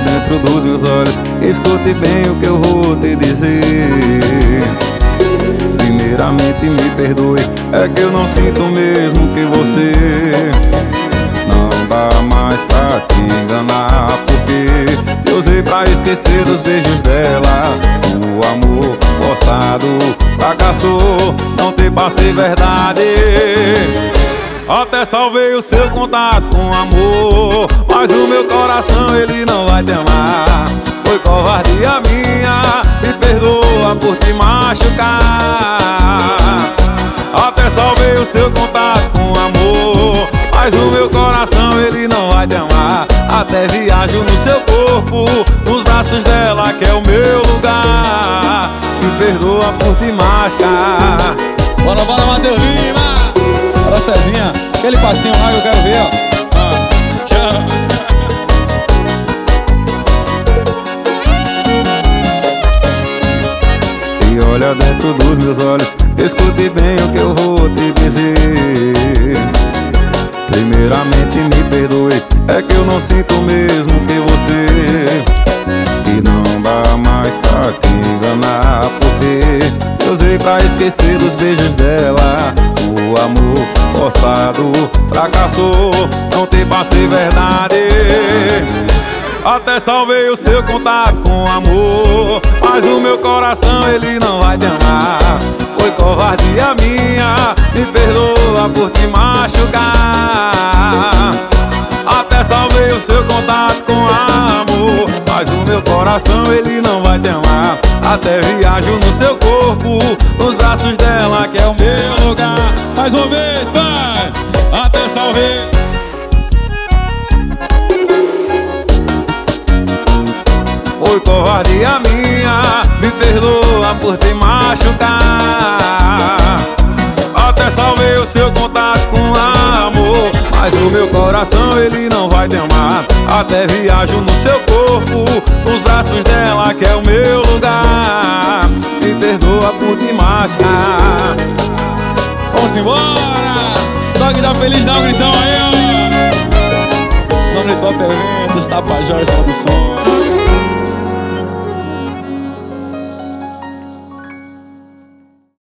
dentro dos meus olhos, escute bem o que eu vou te dizer. Primeiramente me perdoe, é que eu não sinto o mesmo que você. Não dá mais pra te enganar, porque te usei pra esquecer dos beijos dela. O amor forçado fracassou, não te passei verdade. Até salvei o seu contato com amor, mas o meu coração ele não vai te amar. Foi covardia minha, me perdoa por te machucar. Até salvei o seu contato com amor, mas o meu coração ele não vai te amar. Até viajo no seu corpo, nos braços dela que é o meu lugar. Me perdoa por te machucar. Bora, bora, Matheus Lima! Bora, Cezinha! Aquele passinho lá que eu quero ver, ó. Tchau! E olha dentro dos meus olhos, escute bem o que eu vou te dizer. Primeiramente me perdoe, é que eu não sinto o mesmo que você. E não dá mais pra te enganar, porque eu usei pra esquecer dos beijos dela. O amor forçado fracassou, não te passei verdade. Até salvei o seu contato com amor, mas o meu coração ele não vai te amar. Foi covardia minha, me perdoa por te machucar. Até salvei o seu contato com amor, mas o meu coração ele não vai te amar. Até viajo no seu corpo, nos braços dela que é o meu lugar. Mais uma vez, vai! Até salvei. Foi covardia minha, me perdoa por te machucar. Até salvei o seu contato com amor, mas o meu coração ele não vai te amar. Até viajo no seu corpo, nos braços dela que é o meu lugar. Me perdoa por te machucar. Vamos embora! Toque da Feliz, dá um gritão aí, ó! Nome Top Eventos, Tapajós Produções.